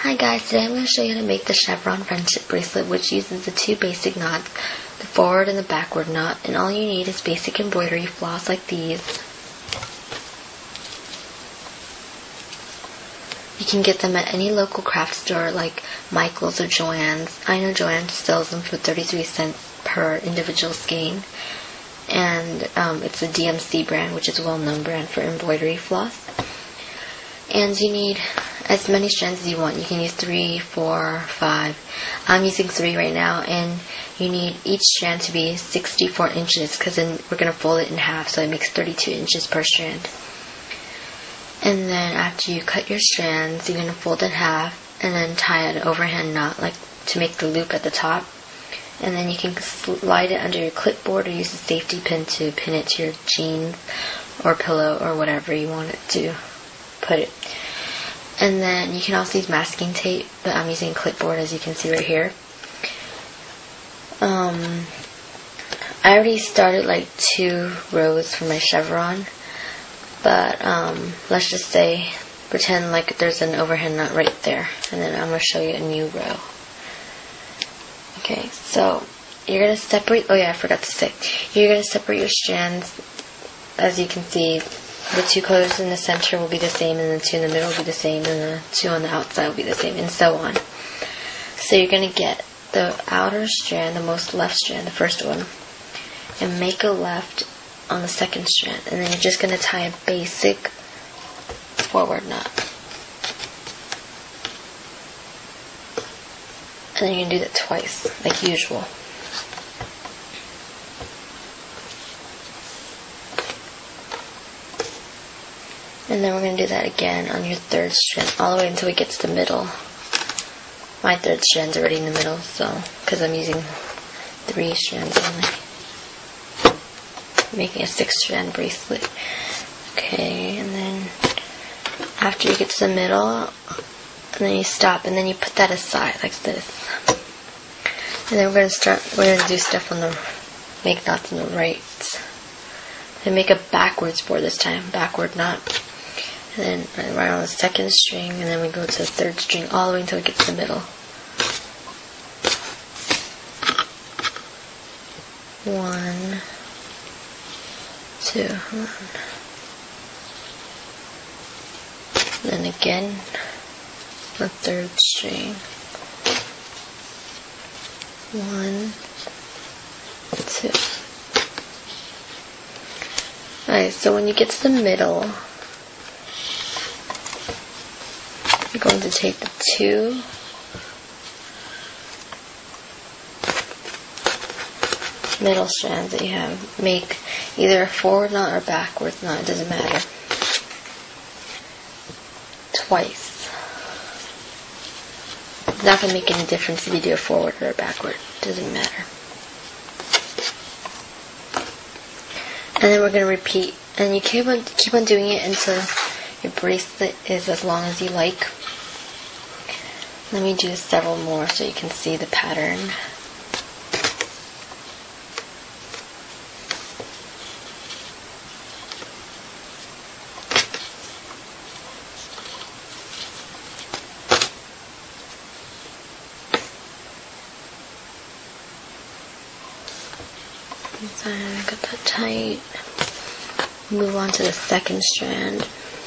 Hi guys, today I'm going to show you how to make the chevron friendship bracelet, which uses the two basic knots, the forward and the backward knot, and all you need is basic embroidery floss like these. You can get them at any local craft store like Michael's or Joann's. I know Joann's sells them for 33 cents per individual skein, and it's a DMC brand, which is a well-known brand for embroidery floss. And you need as many strands as you want. You can use 3, 4, 5. I'm using 3 right now, and you need each strand to be 64 inches because then we're going to fold it in half, so it makes 32 inches per strand. And then after you cut your strands, you're going to fold it in half and then tie an overhand knot like to make the loop at the top. And then you can slide it under your clipboard or use a safety pin to pin it to your jeans or pillow or whatever you want it to put it. And then you can also use masking tape, but I'm using clipboard as you can see right here. I already started like 2 rows for my chevron, but let's just say, pretend like there's an overhand knot right there, and then I'm going to show you a new row. Okay, so you're going to separate, oh yeah, I forgot to say, you're going to separate your strands. As you can see, the 2 colors in the center will be the same, and the 2 in the middle will be the same, and the 2 on the outside will be the same, and so on. So you're going to get the outer strand, the most left strand, the first one, and make a left on the second strand, and then you're just going to tie a basic forward knot. And then you're going to do that twice, like usual. And then we're going to do that again on your 3rd strand, all the way until we get to the middle. My 3rd strand's already in the middle, so, because I'm using 3 strands only. Making a 6-strand bracelet. Okay, and then after you get to the middle, and then you stop, and then you put that aside, like this. And then we're going to do stuff on the, make knots on the right. And make a backwards for this time, backward knot. And then right on the 2nd string, and then we go to the 3rd string all the way until we get to the middle. 1, 2, 1. Then again, the 3rd string. 1, 2. Alright, so when you get to the middle, you're going to take the 2 middle strands that you have, make either a forward knot or a backward knot, it doesn't matter, twice. It's not going to make any difference if you do a forward or a backward, it doesn't matter. And then we're going to repeat, and you keep on doing it until your bracelet is as long as you like. Let me do several more so you can see the pattern. So I got that tight. Move on to the 2nd strand.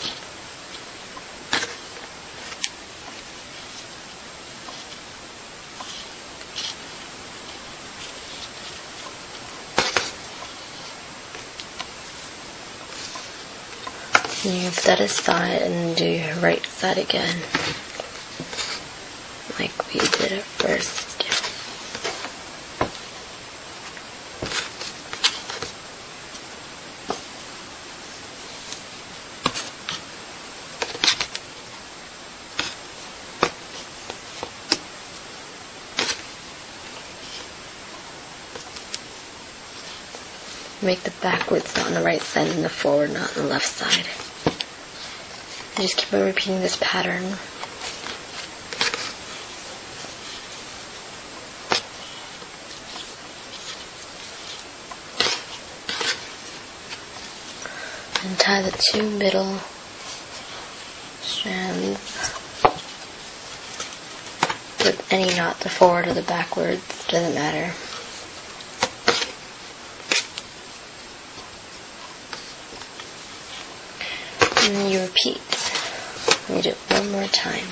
And you put that aside and do your right side again, like we did at first. Make the backwards knot on the right side and the forward knot on the left side. And just keep on repeating this pattern. And tie the 2 middle strands. with any knot, the forward or the backwards, doesn't matter. And then you repeat. Let me do it one more time.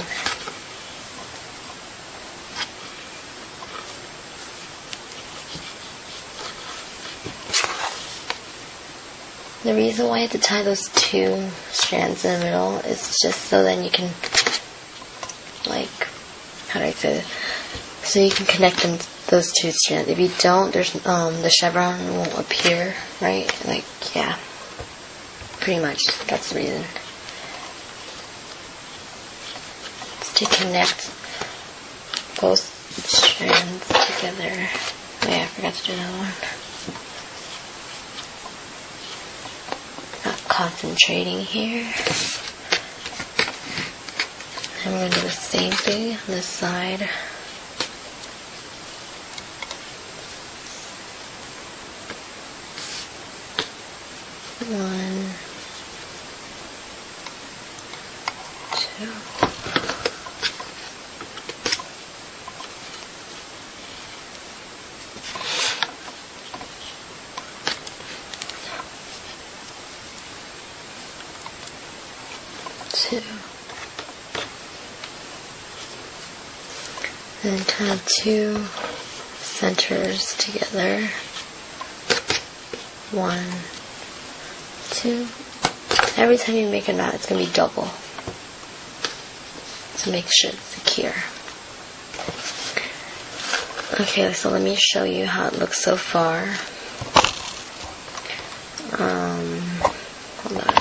The reason why you have to tie those 2 strands in the middle is just so then you can, like, how do I say it? So you can connect them, those 2 strands. If you don't, there's the chevron won't appear, right? Like, yeah, pretty much that's the reason. It's to connect both strands together. Oh yeah, I forgot to do another one. Concentrating here. And we're going to do the same thing on this side. One, 2. Then kind of 2 centers together. 1, 2. Every time you make a knot, it's going to be double. So make sure it's secure. Okay, so let me show you how it looks so far. Hold on.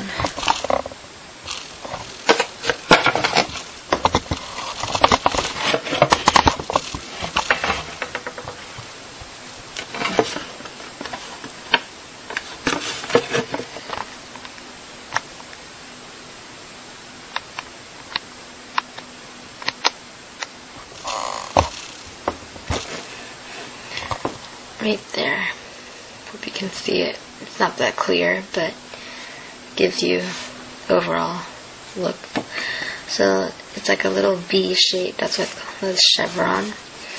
Right there. Hope you can see it. It's not that clear, but gives you overall look. So it's like a little V shape. That's what it's called, a chevron.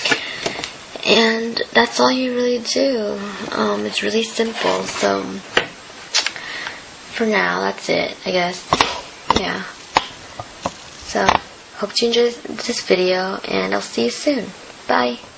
And that's all you really do. It's really simple. So for now, that's it, I guess. Yeah. So hope you enjoyed this video, and I'll see you soon. Bye.